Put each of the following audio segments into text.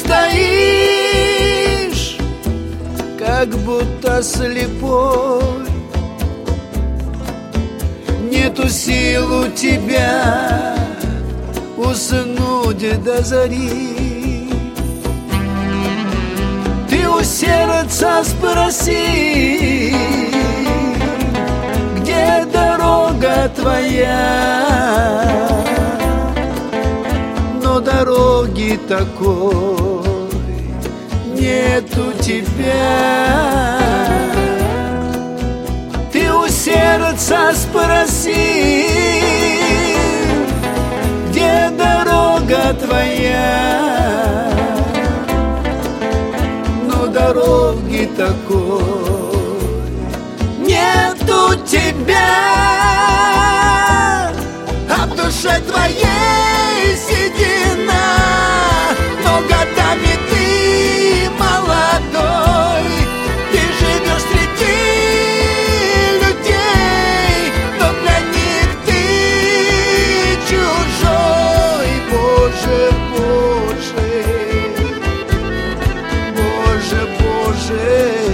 стоишь, как будто слепой. Нету сил у тебя уснуть до зари. Ты у сердца спроси, где дорога твоя. Но дороги такой нет у тебя. Ты у сердца спроси, где дорога твоя. Но дороги такой нет у тебя. А в душе твоей седина, но годами ты молодой. Ты живешь среди людей, но для них ты чужой. Боже, Боже, Боже, Боже,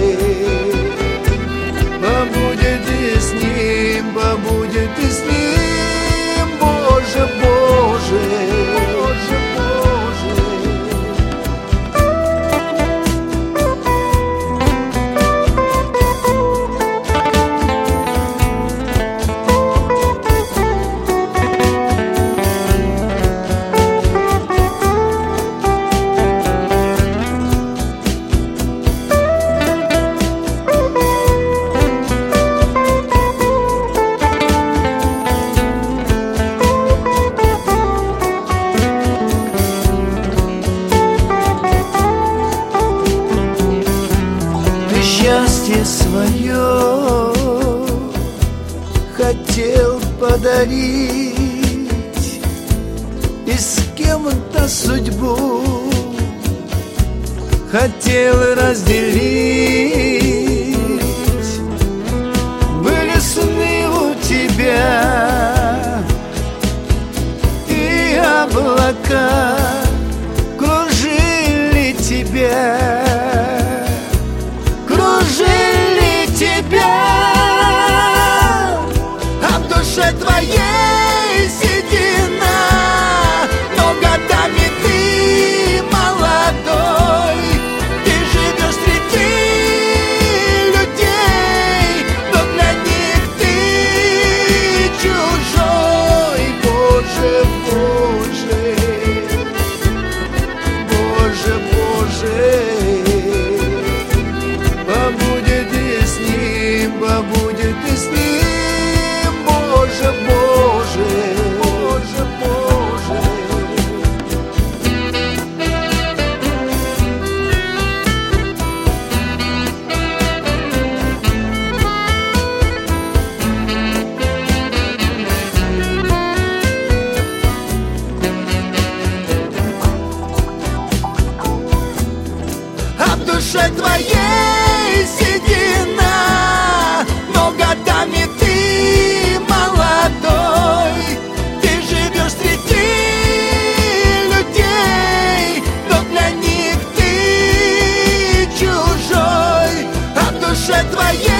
побудет и с ним, побудет и с ним. Боже, Боже, Боже, Боже. Счастье свое хотел подарить и с кем-то судьбу хотел разделить. Были сны у тебя и облака кружили тебя. Кружили тебя, а в душе твоей седина, но годами ты молодой. Ты живешь среди людей, но для них ты чужой. Боже, Боже, Боже, Боже, побудет и с ним, побудет и с ним. Боже, Боже, Боже, Боже. А в душе твоей седина, но годами ты молодой. Ты живешь среди людей, но для них ты чужой. А в душе твоей